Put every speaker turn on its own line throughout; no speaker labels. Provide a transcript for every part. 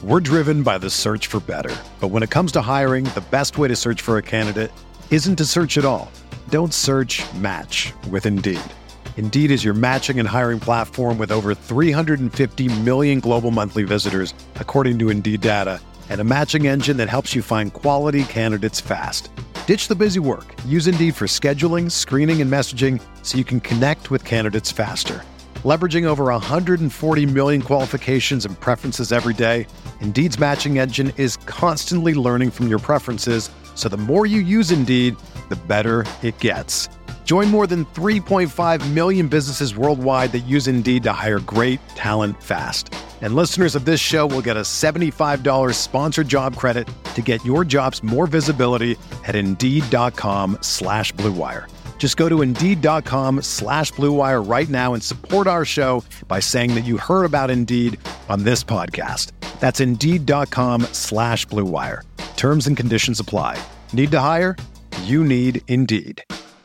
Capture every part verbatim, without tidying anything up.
We're driven by the search for better. But when it comes to hiring, the best way to search for a candidate isn't to search at all. Don't search, match with Indeed. Indeed is your matching and hiring platform with over three hundred fifty million global monthly visitors, according to Indeed data, and a matching engine that helps you find quality candidates fast. Ditch the busy work. Use Indeed for scheduling, screening, and messaging so you can connect with candidates faster. Leveraging over one hundred forty million qualifications and preferences every day, Indeed's matching engine is constantly learning from your preferences, so the more you use Indeed, the better it gets. Join more than three point five million businesses worldwide that use Indeed to hire great talent fast. And listeners of this show will get a seventy-five dollars sponsored job credit to get your jobs more visibility at Indeed.com slash Blue Wire. Just go to Indeed.com slash Blue Wire right now and support our show by saying that you heard about Indeed on this podcast. That's Indeed.com slash Blue Wire. Terms and conditions apply. Need to hire? You need Indeed.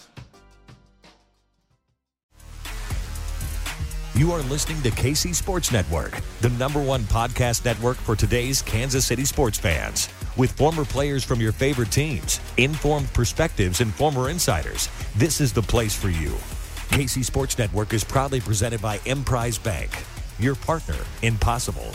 You are listening to K C Sports Network, the number one podcast network for today's Kansas City sports fans. With former players from your favorite teams, informed perspectives, and former insiders, this is the place for you. K C Sports Network is proudly presented by Emprise Bank, your partner in possible.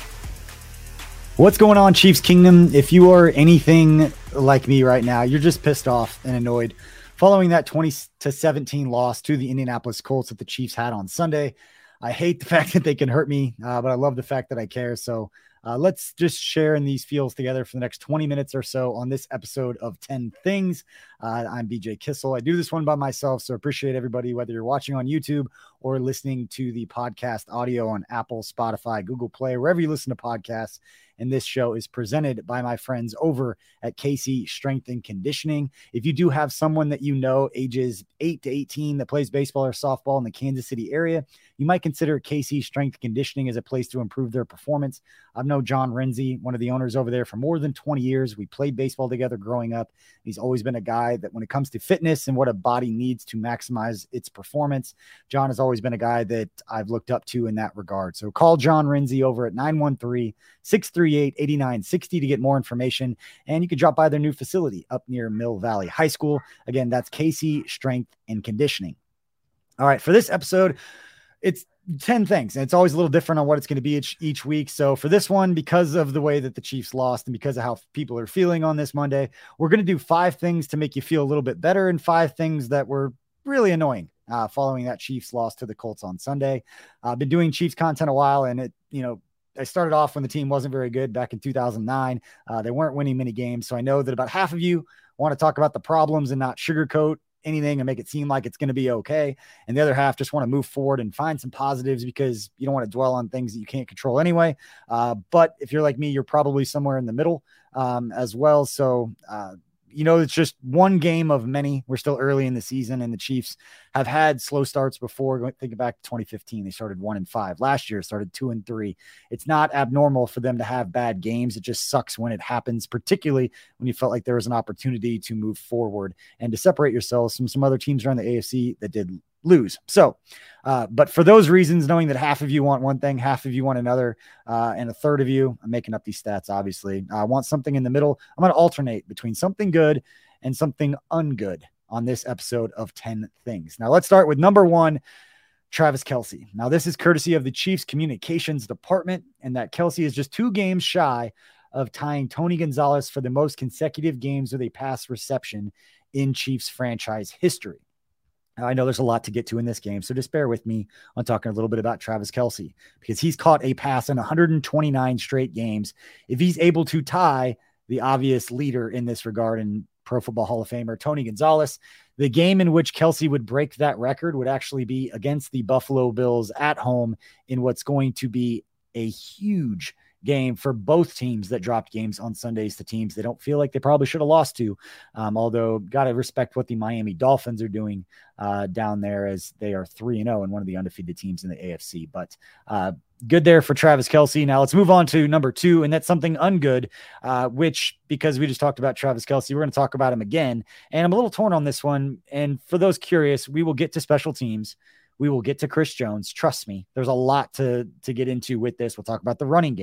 What's going on, Chiefs Kingdom? If you are anything like me right now, you're just pissed off and annoyed following that twenty to seventeen loss to the Indianapolis Colts that the Chiefs had on Sunday. I hate the fact that they can hurt me, uh, but I love the fact that I care. So uh, let's just share in these feels together for the next twenty minutes or so on this episode of ten Things. Uh, I'm B J Kissel. I do this one by myself, so appreciate everybody, whether you're watching on YouTube or listening to the podcast audio on Apple, Spotify, Google Play, wherever you listen to podcasts. And this show is presented by my friends over at K C Strength and Conditioning. If you do have someone that you know ages eight to eighteen that plays baseball or softball in the Kansas City area, you might consider K C Strength and Conditioning as a place to improve their performance. I've known John Renzi, one of the owners over there, for more than twenty years. We played baseball together growing up. He's always been a guy that when it comes to fitness and what a body needs to maximize its performance, John has always been a guy that I've looked up to in that regard. So call John Renzi over at nine one three, six three eight, eight nine six zero to get more information. And you can drop by their new facility up near Mill Valley High School. Again, that's K C Strength and Conditioning. All right, for this episode, it's ten things, and it's always a little different on what it's going to be each, each week. So for this one, because of the way that the Chiefs lost and because of how people are feeling on this Monday, we're going to do five things to make you feel a little bit better and five things that were really annoying uh, following that Chiefs loss to the Colts on Sunday. I've uh, been doing Chiefs content a while, and it, you know, I started off when the team wasn't very good back in two thousand nine. Uh, they weren't winning many games. So I know that about half of you want to talk about the problems and not sugarcoat anything and make it seem like it's going to be okay. And the other half just want to move forward and find some positives because you don't want to dwell on things that you can't control anyway. Uh, but if you're like me, you're probably somewhere in the middle um, as well. So, uh, you know, it's just one game of many. We're still early in the season, and the Chiefs have had slow starts before. Thinking back to twenty fifteen, they started one and five. Last year, started two and three. It's not abnormal for them to have bad games. It just sucks when it happens, particularly when you felt like there was an opportunity to move forward and to separate yourselves from some other teams around the A F C that did lose. So, uh, but for those reasons, knowing that half of you want one thing, half of you want another, uh, and a third of you, I'm making up these stats, obviously, I uh, want something in the middle. I'm going to alternate between something good and something ungood on this episode of ten Things. Now let's start with number one, Travis Kelce. Now this is courtesy of the Chiefs communications department, and that Kelce is just two games shy of tying Tony Gonzalez for the most consecutive games with a pass reception in Chiefs franchise history. Now, I know there's a lot to get to in this game, so just bear with me on talking a little bit about Travis Kelce, because he's caught a pass in one hundred twenty-nine straight games. If he's able to tie the obvious leader in this regard in Pro Football Hall of Famer Tony Gonzalez, the game in which Kelce would break that record would actually be against the Buffalo Bills at home in what's going to be a huge game for both teams that dropped games on Sundays to teams they don't feel like they probably should have lost to. Um, although got to respect what the Miami Dolphins are doing uh, down there, as they are three and oh and one of the undefeated teams in the A F C. But uh, good there for Travis Kelce. Now let's move on to number two, and that's something ungood, uh, which, because we just talked about Travis Kelce, we're going to talk about him again. And I'm a little torn on this one. And for those curious, we will get to special teams. We will get to Chris Jones. Trust me, there's a lot to, to get into with this. We'll talk about the running game.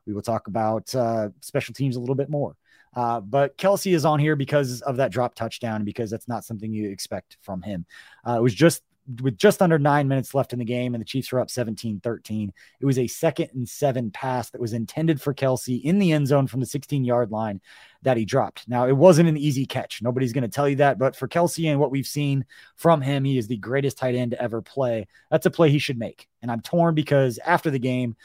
We will talk about uh, special teams a little bit more. Uh, but Kelce is on here because of that drop touchdown, because that's not something you expect from him. Uh, it was just with just under nine minutes left in the game, and the Chiefs were up seventeen thirteen. It was a second and seven pass that was intended for Kelce in the end zone from the sixteen-yard line that he dropped. Now, it wasn't an easy catch. Nobody's going to tell you that, but for Kelce and what we've seen from him, he is the greatest tight end to ever play. That's a play he should make. And I'm torn because after the game,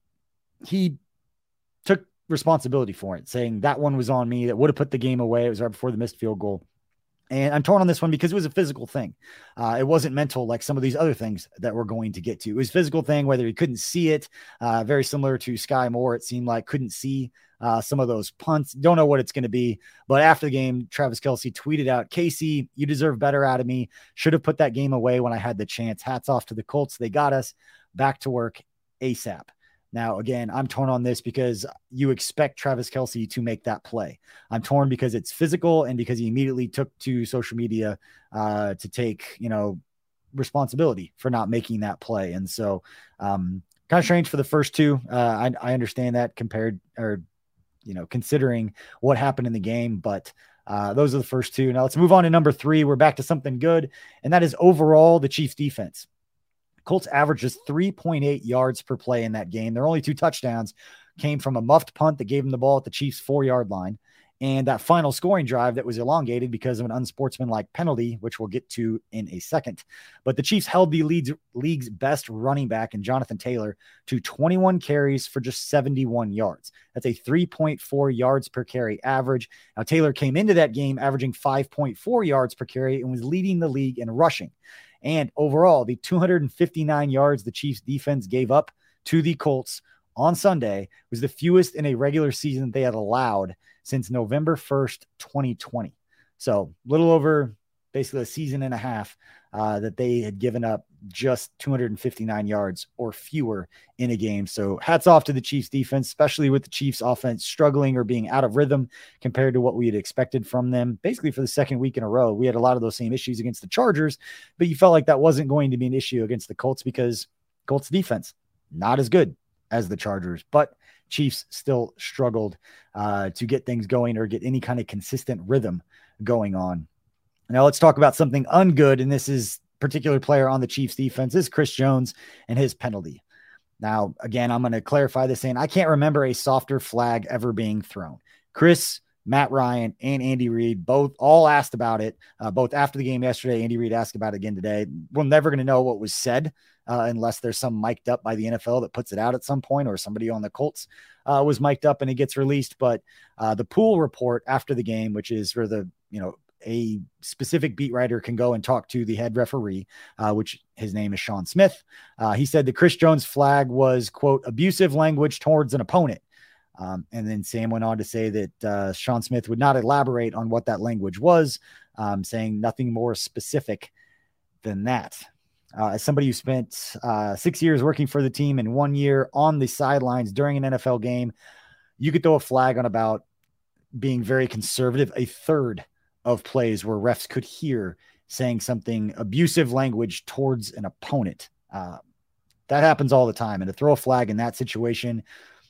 he took responsibility for it, saying that one was on me. That would have put the game away. It was right before the missed field goal. And I'm torn on this one because it was a physical thing. Uh, it wasn't mental like some of these other things that we're going to get to. It was a physical thing, whether he couldn't see it, uh, very similar to Sky Moore. It seemed like couldn't see uh, some of those punts. Don't know what it's going to be. But after the game, Travis Kelce tweeted out, "Casey, you deserve better out of me. Should have put that game away when I had the chance. Hats off to the Colts. They got us back to work ASAP." Now, again, I'm torn on this because you expect Travis Kelce to make that play. I'm torn because it's physical and because he immediately took to social media uh, to take, you know, responsibility for not making that play. And so um, kind of strange for the first two. Uh, I, I understand that compared or, you know, considering what happened in the game, but uh, those are the first two. Now let's move on to number three. We're back to something good, and that is overall the Chiefs defense. Colts averaged just three point eight yards per play in that game. Their only two touchdowns came from a muffed punt that gave them the ball at the Chiefs' four-yard line, and that final scoring drive that was elongated because of an unsportsmanlike penalty, which we'll get to in a second. But the Chiefs held the league's, league's best running back in Jonathan Taylor to twenty-one carries for just seventy-one yards. That's a three point four yards per carry average. Now, Taylor came into that game averaging five point four yards per carry and was leading the league in rushing. And overall, the two hundred fifty-nine yards the Chiefs defense gave up to the Colts on Sunday was the fewest in a regular season they had allowed since November first, twenty twenty. So a little over basically a season and a half uh, that they had given up just two hundred fifty-nine yards or fewer in a game. So hats off to the Chiefs defense, especially with the Chiefs offense struggling or being out of rhythm compared to what we had expected from them. Basically for the second week in a row, we had a lot of those same issues against the Chargers, but you felt like that wasn't going to be an issue against the Colts because Colts defense, not as good as the Chargers, but Chiefs still struggled uh, to get things going or get any kind of consistent rhythm going on. Now let's talk about something ungood, and this is particular player on the Chiefs defense is Chris Jones and his penalty. Now, again, I'm going to clarify this saying I can't remember a softer flag ever being thrown. Chris, Matt Ryan, and Andy Reid both all asked about it, uh, both after the game yesterday. Andy Reid asked about it again today. We're never going to know what was said uh, unless there's some mic'd up by the N F L that puts it out at some point, or somebody on the Colts uh, was mic'd up and it gets released. But uh, the pool report after the game, which is for the, you know, a specific beat writer can go and talk to the head referee, uh, which his name is Sean Smith. Uh, he said the Chris Jones flag was, quote, abusive language towards an opponent. Um, and then Sam went on to say that uh, Sean Smith would not elaborate on what that language was, um, saying nothing more specific than that. Uh, as somebody who spent uh, six years working for the team and one year on the sidelines during an N F L game, you could throw a flag on about being very conservative, a third of plays where refs could hear saying something abusive language towards an opponent. Uh, that happens all the time. And to throw a flag in that situation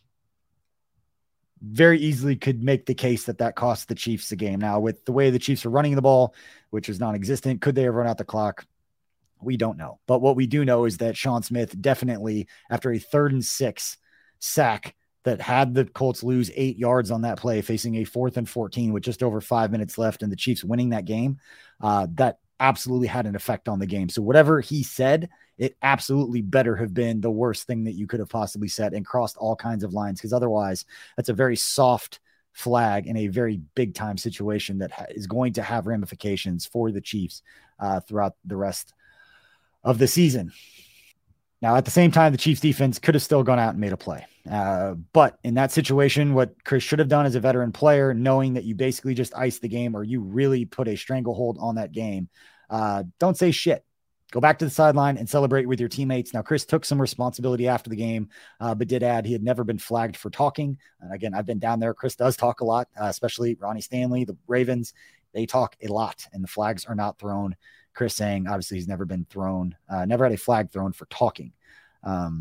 very easily could make the case that that cost the Chiefs the game. Now, with the way the Chiefs are running the ball, which is non-existent, could they have run out the clock? We don't know. But what we do know is that Sean Smith definitely, after a third and six sack, that had the Colts lose eight yards on that play, facing a fourth and fourteen with just over five minutes left and the Chiefs winning that game, uh, that absolutely had an effect on the game. So whatever he said, it absolutely better have been the worst thing that you could have possibly said and crossed all kinds of lines, because otherwise that's a very soft flag in a very big time situation that ha- is going to have ramifications for the Chiefs uh, throughout the rest of the season. Now, at the same time, the Chiefs defense could have still gone out and made a play. Uh, but in that situation, what Chris should have done as a veteran player, knowing that you basically just iced the game or you really put a stranglehold on that game, uh, don't say shit. Go back to the sideline and celebrate with your teammates. Now, Chris took some responsibility after the game, uh, but did add he had never been flagged for talking. And again, I've been down there. Chris does talk a lot, uh, especially Ronnie Stanley, the Ravens. They talk a lot, and the flags are not thrown. Chris saying, obviously, he's never been thrown, uh, never had a flag thrown for talking. Um,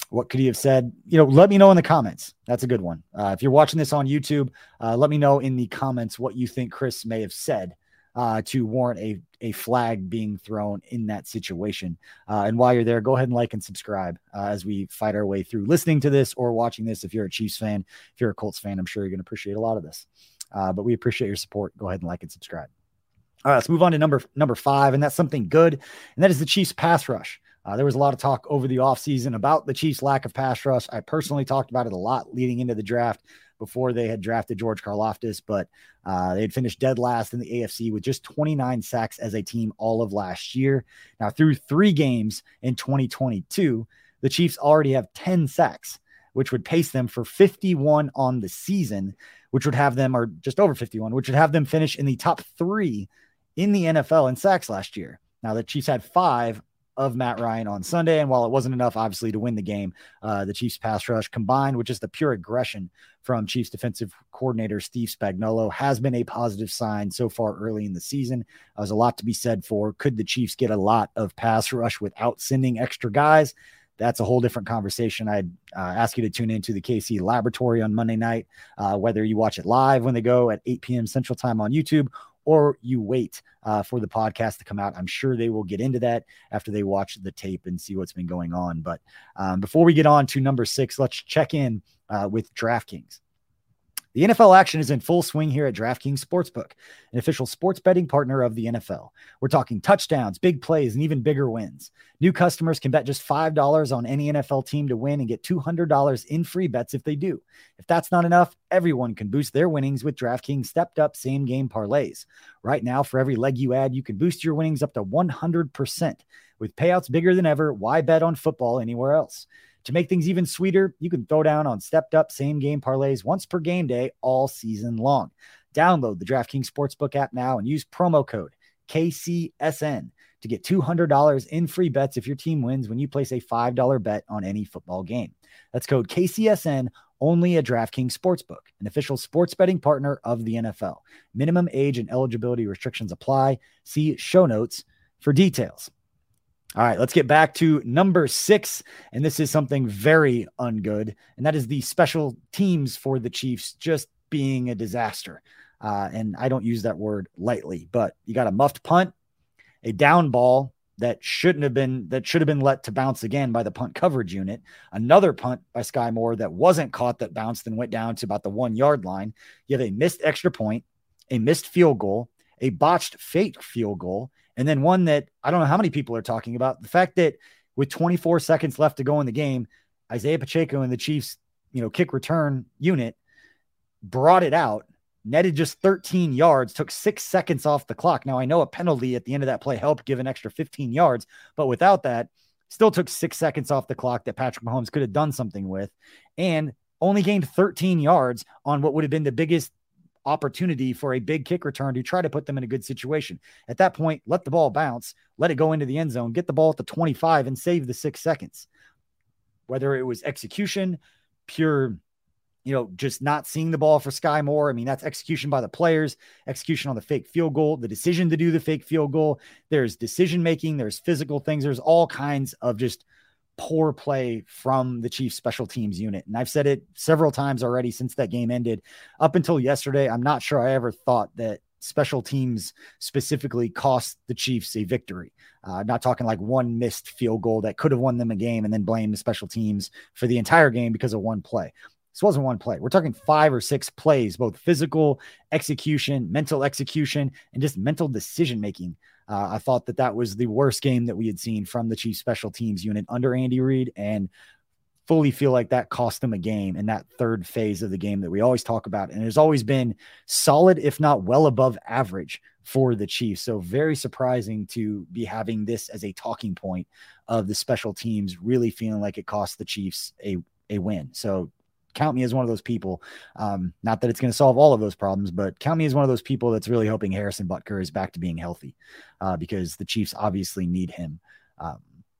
What could he have said? You know, let me know in the comments. That's a good one. Uh, if you're watching this on YouTube, uh, let me know in the comments what you think Chris may have said uh, to warrant a, a flag being thrown in that situation. Uh, and while you're there, go ahead and like and subscribe uh, as we fight our way through listening to this or watching this. If you're a Chiefs fan, if you're a Colts fan, I'm sure you're going to appreciate a lot of this. Uh, but we appreciate your support. Go ahead and like and subscribe. All right, let's move on to number number five, and that's something good, and that is the Chiefs pass rush. Uh, there was a lot of talk over the offseason about the Chiefs' lack of pass rush. I personally talked about it a lot leading into the draft before they had drafted George Karlaftis, but uh, they had finished dead last in the A F C with just twenty-nine sacks as a team all of last year. Now, through three games in twenty twenty-two, the Chiefs already have ten sacks, which would pace them for fifty-one on the season, which would have them, or just over fifty-one, which would have them finish in the top three in the N F L in sacks last year. Now, the Chiefs had five of Matt Ryan on Sunday, and while it wasn't enough, obviously, to win the game, uh, the Chiefs pass rush combined with just the pure aggression from Chiefs defensive coordinator Steve Spagnuolo has been a positive sign so far early in the season. There's a lot to be said for, could the Chiefs get a lot of pass rush without sending extra guys? That's a whole different conversation. I'd uh, ask you to tune into the K C Laboratory on Monday night, uh, whether you watch it live when they go at eight p.m. Central Time on YouTube, or you wait uh, for the podcast to come out. I'm sure they will get into that after they watch the tape and see what's been going on. But um, before we get on to number six, let's check in uh, with DraftKings. The N F L action is in full swing here at DraftKings Sportsbook, an official sports betting partner of the N F L. We're talking touchdowns, big plays, and even bigger wins. New customers can bet just five dollars on any N F L team to win and get two hundred dollars in free bets if they do. If that's not enough, everyone can boost their winnings with DraftKings stepped-up same-game parlays. Right now, for every leg you add, you can boost your winnings up to one hundred percent. With payouts bigger than ever, why bet on football anywhere else? To make things even sweeter, you can throw down on stepped-up same-game parlays once per game day all season long. Download the DraftKings Sportsbook app now and use promo code K C S N to get two hundred dollars in free bets if your team wins when you place a five dollars bet on any football game. That's code K C S N only at DraftKings Sportsbook, an official sports betting partner of the N F L. Minimum age and eligibility restrictions apply. See show notes for details. All right, let's get back to number six, and this is something very ungood, and that is the special teams for the Chiefs just being a disaster. Uh, and I don't use that word lightly, but you got a muffed punt, a down ball that shouldn't have been, that should have been let to bounce again by the punt coverage unit, another punt by Sky Moore that wasn't caught that bounced and went down to about the one-yard line. You have a missed extra point, a missed field goal, a botched fake field goal, and then one that I don't know how many people are talking about. The fact that with twenty-four seconds left to go in the game, Isaiah Pacheco and the Chiefs, you know, kick return unit brought it out, netted just thirteen yards, took six seconds off the clock. Now, I know a penalty at the end of that play helped give an extra fifteen yards, but without that, still took six seconds off the clock that Patrick Mahomes could have done something with, and only gained thirteen yards on what would have been the biggest opportunity for a big kick return to try to put them in a good situation. At that point, let the ball bounce, let it go into the end zone, get the ball at the twenty-five and save the six seconds. Whether it was execution, pure, you know, just not seeing the ball for Sky Moore. I mean, that's execution by the players, execution on the fake field goal, the decision to do the fake field goal. There's decision-making, there's physical things. There's all kinds of just poor play from the Chiefs special teams unit. And I've said it several times already since that game ended. Up until yesterday, I'm not sure I ever thought that special teams specifically cost the Chiefs a victory. Uh, not talking like one missed field goal that could have won them a game and then blame the special teams for the entire game because of one play. This wasn't one play. We're talking five or six plays, both physical execution, mental execution, and just mental decision-making. Uh, I thought that that was the worst game that we had seen from the Chiefs special teams unit under Andy Reid, and fully feel like that cost them a game in that third phase of the game that we always talk about. And it's always been solid, if not well above average for the Chiefs. So very surprising to be having this as a talking point of the special teams really feeling like it cost the Chiefs a, a win. So count me as one of those people. Um, not that it's going to solve all of those problems, but count me as one of those people that's really hoping Harrison Butker is back to being healthy, uh, because the Chiefs obviously need him um,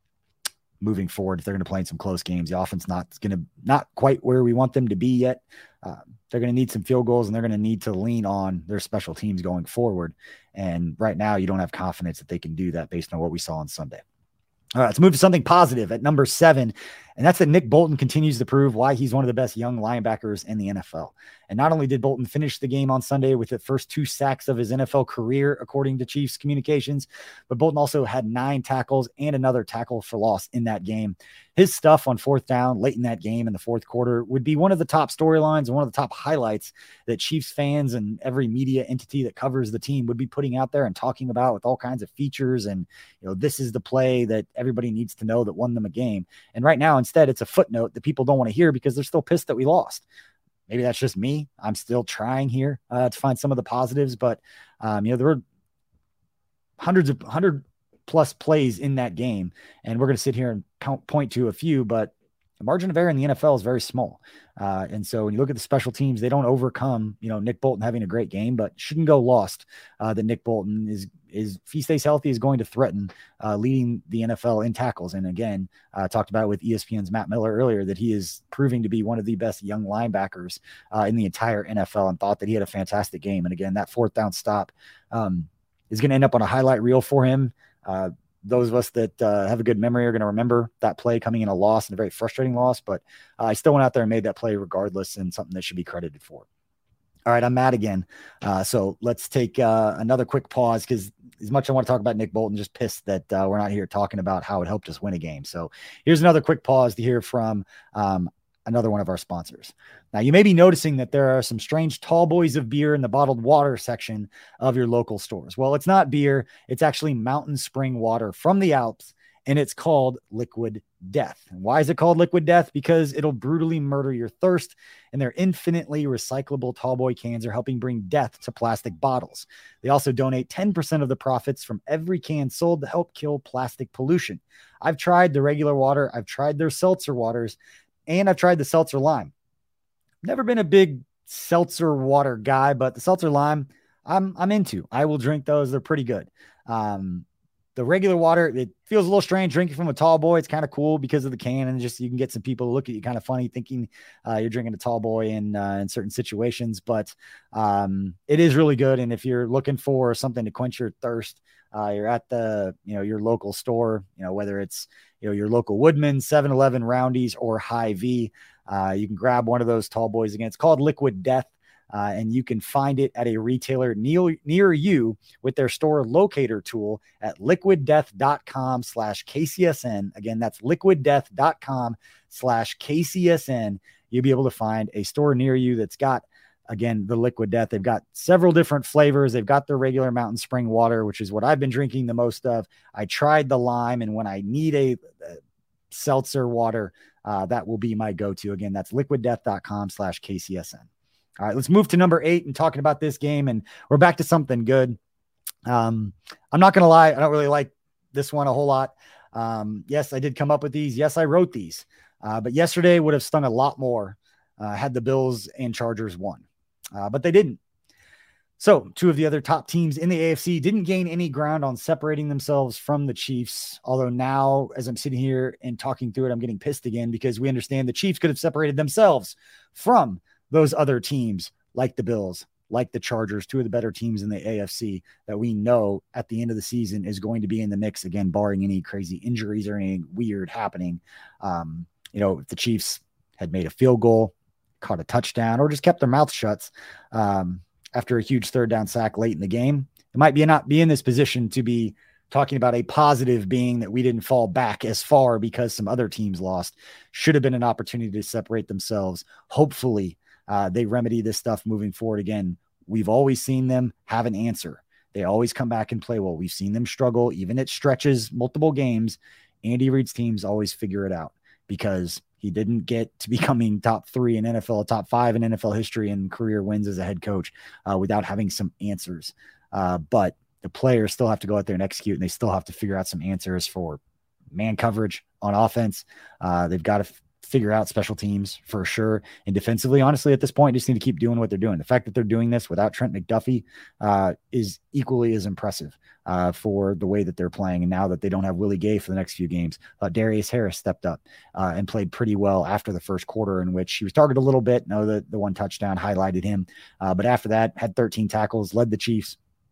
moving forward. If they're going to play in some close games, the offense not going to not quite where we want them to be yet. Uh, they're going to need some field goals, and they're going to need to lean on their special teams going forward. And right now, you don't have confidence that they can do that based on what we saw on Sunday. All right, let's move to something positive at number seven. And that's that Nick Bolton continues to prove why he's one of the best young linebackers in the N F L. And not only did Bolton finish the game on Sunday with the first two sacks of his N F L career, according to Chiefs communications, but Bolton also had nine tackles and another tackle for loss in that game. His stuff on fourth down late in that game in the fourth quarter would be one of the top storylines and one of the top highlights that Chiefs fans and every media entity that covers the team would be putting out there and talking about with all kinds of features. And, you know, this is the play that everybody needs to know that won them a game. And right now, instead, it's a footnote that people don't want to hear because they're still pissed that we lost. Maybe that's just me. I'm still trying here uh, to find some of the positives, but um, you know, there were hundreds of hundred plus plays in that game. And we're going to sit here and count, point to a few, but the margin of error in the N F L is very small. Uh, and so when you look at the special teams, they don't overcome, you know, Nick Bolton having a great game, but shouldn't go lost uh, that Nick Bolton is, is if he stays healthy, is going to threaten uh, leading the N F L in tackles. And again, uh, talked about it with E S P N's Matt Miller earlier, that he is proving to be one of the best young linebackers uh, in the entire N F L, and thought that he had a fantastic game. And again, that fourth down stop um, is going to end up on a highlight reel for him. Uh, those of us that uh, have a good memory are going to remember that play coming in a loss, and a very frustrating loss, but uh, I still went out there and made that play regardless, and something that should be credited for. All right, I'm mad again. Uh, so let's take uh, another quick pause, because as much as I want to talk about Nick Bolton, just pissed that uh, we're not here talking about how it helped us win a game. So here's another quick pause to hear from um, another one of our sponsors. Now, you may be noticing that there are some strange tall boys of beer in the bottled water section of your local stores. Well, it's not beer. It's actually mountain spring water from the Alps, and it's called Liquid Death. And why is it called Liquid Death? Because it'll brutally murder your thirst, and their infinitely recyclable tallboy cans are helping bring death to plastic bottles. They also donate ten percent of the profits from every can sold to help kill plastic pollution. I've tried the regular water. I've tried their seltzer waters, and I've tried the seltzer lime. Never been a big seltzer water guy, but the seltzer lime, I'm I'm into. I will drink those. They're pretty good. Um, the regular water, it feels a little strange drinking from a tall boy. It's kind of cool because of the can, and just you can get some people to look at you kind of funny, thinking uh, you're drinking a tall boy in uh, in certain situations. But um, it is really good. And if you're looking for something to quench your thirst, uh, you're at the you know your local store. You know whether it's you know your local Woodman, seven eleven, Roundy's, or Hy-Vee. Uh, you can grab one of those tall boys. Again, it's called Liquid Death, uh, and you can find it at a retailer near, near you with their store locator tool at liquiddeath.com slash KCSN. Again, that's liquiddeath.com slash KCSN. You'll be able to find a store near you that's got, again, the Liquid Death. They've got several different flavors. They've got their regular mountain spring water, which is what I've been drinking the most of. I tried the lime, and when I need a, a seltzer water, Uh, that will be my go-to. Again, that's liquiddeath.com slash KCSN. All right, let's move to number eight and talking about this game, and we're back to something good. Um, I'm not going to lie. I don't really like this one a whole lot. Um, yes, I did come up with these. Yes, I wrote these, uh, but yesterday would have stung a lot more uh, had the Bills and Chargers won, uh, but they didn't. So two of the other top teams in the A F C didn't gain any ground on separating themselves from the Chiefs. Although now, as I'm sitting here and talking through it, I'm getting pissed again, because we understand the Chiefs could have separated themselves from those other teams like the Bills, like the Chargers, two of the better teams in the A F C that we know at the end of the season is going to be in the mix again, barring any crazy injuries or anything weird happening. Um, you know, if the Chiefs had made a field goal, caught a touchdown, or just kept their mouth shut, um, after a huge third down sack late in the game, it might be not be in this position to be talking about a positive being that we didn't fall back as far because some other teams lost. Should have been an opportunity to separate themselves. Hopefully uh, they remedy this stuff moving forward. Again, we've always seen them have an answer. They always come back and play well. We've seen them struggle, even at stretches, multiple games. Andy Reid's teams always figure it out, because he didn't get to becoming top three in N F L, top five in N F L history and career wins as a head coach uh, without having some answers. Uh, but the players still have to go out there and execute, and they still have to figure out some answers for man coverage on offense. Uh, they've got to f- figure out special teams for sure. And defensively, honestly, at this point, just need to keep doing what they're doing. The fact that they're doing this without Trent McDuffie uh, is equally as impressive uh, for the way that they're playing. And now that they don't have Willie Gay for the next few games, uh, Darius Harris stepped up uh, and played pretty well after the first quarter, in which he was targeted a little bit. No, the, the one touchdown highlighted him. Uh, but after that, had thirteen tackles, led the Chiefs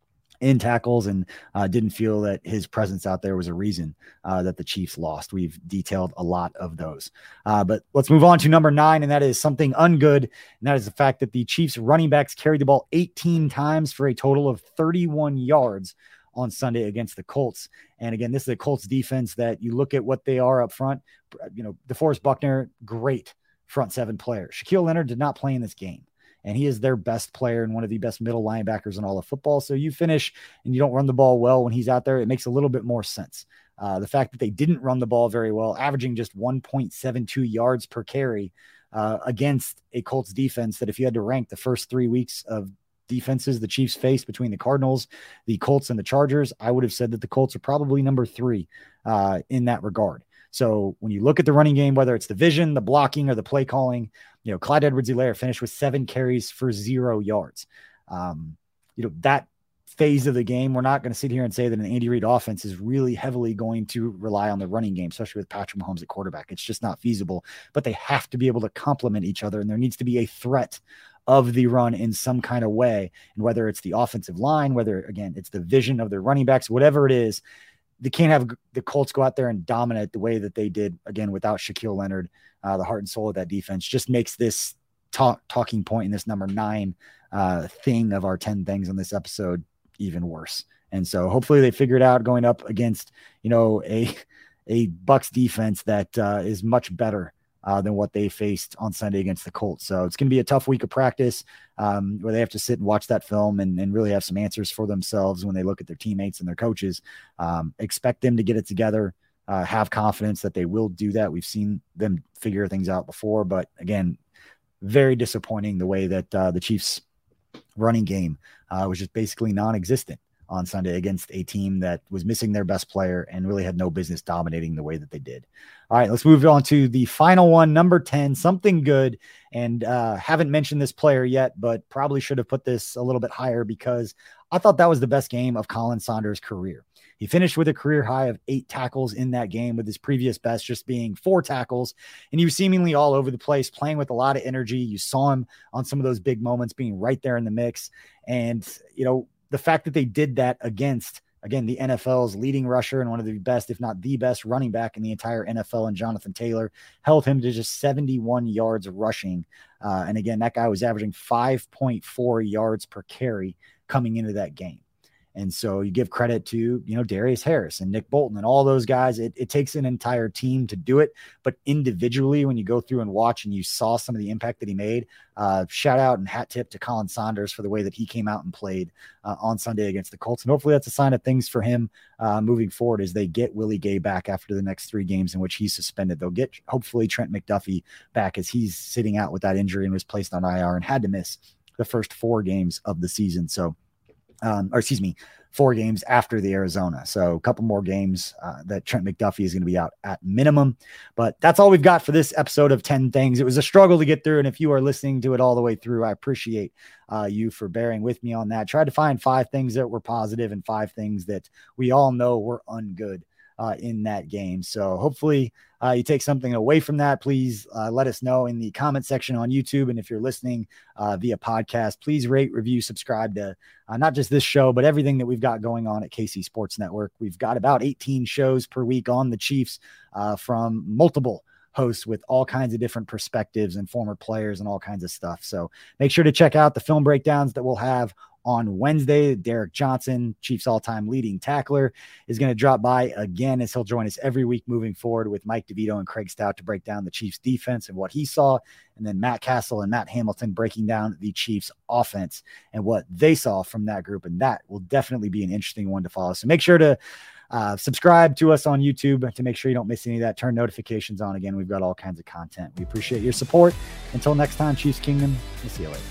in tackles, and uh, didn't feel that his presence out there was a reason uh, that the Chiefs lost. We've detailed a lot of those. Uh, but let's move on to number nine, and that is something ungood, and that is the fact that the Chiefs running backs carried the ball eighteen times for a total of thirty-one yards on Sunday against the Colts. And again, this is a Colts defense that you look at what they are up front. You know, DeForest Buckner, great front seven player. Shaquille Leonard did not play in this game, and he is their best player and one of the best middle linebackers in all of football. So you finish and you don't run the ball well when he's out there, it makes a little bit more sense. Uh, the fact that they didn't run the ball very well, averaging just one point seven two yards per carry uh, against a Colts defense that if you had to rank the first three weeks of defenses the Chiefs faced between the Cardinals, the Colts, and the Chargers, I would have said that the Colts are probably number three uh, in that regard. So when you look at the running game, whether it's the vision, the blocking, or the play calling, you know, Clyde Edwards-Helaire finished with seven carries for zero yards. Um, you know, that phase of the game, we're not going to sit here and say that an Andy Reid offense is really heavily going to rely on the running game, especially with Patrick Mahomes at quarterback. It's just not feasible, but they have to be able to complement each other, and there needs to be a threat of the run in some kind of way. And whether it's the offensive line, whether, again, it's the vision of their running backs, whatever it is, they can't have the Colts go out there and dominate the way that they did, again, without Shaquille Leonard. Uh, the heart and soul of that defense just makes this talk, talking point in this number nine uh, thing of our ten things on this episode even worse. And so hopefully they figure it out going up against, you know, a, a Bucs defense that uh, is much better Uh, than what they faced on Sunday against the Colts. So it's going to be a tough week of practice um, where they have to sit and watch that film and, and really have some answers for themselves when they look at their teammates and their coaches. Um, expect them to get it together, uh, have confidence that they will do that. We've seen them figure things out before, but again, very disappointing the way that uh, the Chiefs running game uh, was just basically non-existent on Sunday against a team that was missing their best player and really had no business dominating the way that they did. All right, let's move on to the final one, number ten, something good. And uh, haven't mentioned this player yet, but probably should have put this a little bit higher because I thought that was the best game of Khalen Saunders' career. He finished with a career high of eight tackles in that game, with his previous best just being four tackles. And he was seemingly all over the place, playing with a lot of energy. You saw him on some of those big moments being right there in the mix. And, you know, the fact that they did that against, again, the N F L's leading rusher and one of the best, if not the best running back in the entire N F L, and Jonathan Taylor, held him to just seventy-one yards rushing. Uh, and again, that guy was averaging five point four yards per carry coming into that game. And so you give credit to, you know, Darius Harris and Nick Bolton and all those guys. It, it takes an entire team to do it. But individually, when you go through and watch and you saw some of the impact that he made, uh, shout out and hat tip to Khalen Saunders for the way that he came out and played uh, on Sunday against the Colts. And hopefully that's a sign of things for him uh, moving forward as they get Willie Gay back after the next three games in which he's suspended. They'll get hopefully Trent McDuffie back as he's sitting out with that injury and was placed on I R and had to miss the first four games of the season. So Um, or excuse me, four games after the Arizona. So a couple more games uh, that Trent McDuffie is going to be out at minimum. But that's all we've got for this episode of ten things. It was a struggle to get through. And if you are listening to it all the way through, I appreciate uh, you for bearing with me on that. Tried to find five things that were positive and five things that we all know were ungood uh, in that game. So hopefully uh, you take something away from that. Please uh, let us know in the comment section on YouTube. And if you're listening uh, via podcast, please rate, review, subscribe to uh, not just this show, but everything that we've got going on at K C Sports Network. We've got about eighteen shows per week on the Chiefs uh, from multiple hosts with all kinds of different perspectives and former players and all kinds of stuff. So make sure to check out the film breakdowns that we'll have on Wednesday. Derek Johnson, Chiefs all-time leading tackler, is going to drop by again as he'll join us every week moving forward with Mike DeVito and Craig Stout to break down the Chiefs defense and what he saw. And then Matt Castle and Matt Hamilton breaking down the Chiefs offense and what they saw from that group. And that will definitely be an interesting one to follow. So make sure to uh, subscribe to us on YouTube to make sure you don't miss any of that. Turn notifications on. Again, we've got all kinds of content. We appreciate your support. Until next time, Chiefs Kingdom, we'll see you later.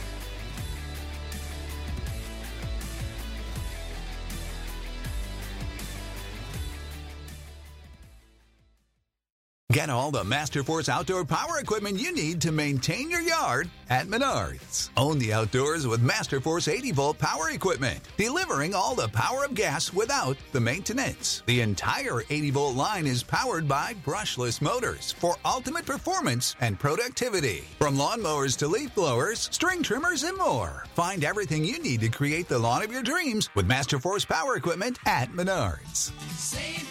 Get all the Masterforce outdoor power equipment you need to maintain your yard at Menards. Own the outdoors with Masterforce eighty volt power equipment, delivering all the power of gas without the maintenance. The entire eighty volt line is powered by brushless motors for ultimate performance and productivity. From lawnmowers to leaf blowers, string trimmers, and more. Find everything you need to create the lawn of your dreams with Masterforce power equipment at Menards.
Save